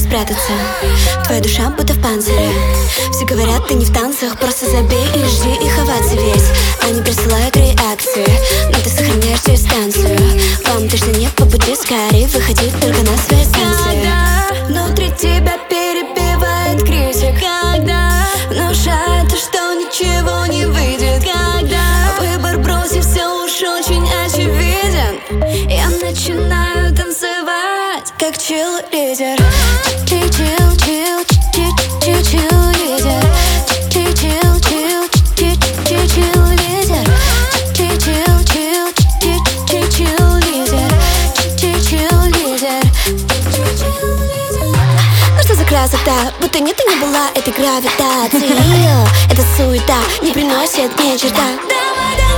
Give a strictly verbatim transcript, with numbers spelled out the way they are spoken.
спрятаться. Твоя душа будто в панцире. Все говорят, ты не в танцах. Просто забей и жди их оваций весь. Они присылают реакции, но ты сохраняешь дистанцию. Вам точно не по пути, скорее выходи только на свои станции. Когда внутри тебя перебивает критик, когда внушает, что ничего не выйдет, когда выбор бросив, все уж очень очевиден. Я начинаю танцевать, как чил-лидер. Чил-чил-чил, чил-чил-чил-лидер. Чил-чил-чил, чил-чил-чил-лидер. Чил-чил-чил, чил-чил-чил-лидер. Чил-чил-лидер. Ну что за красота, будто нет и не была этой гравитации. Эта суета не приносит ни черта.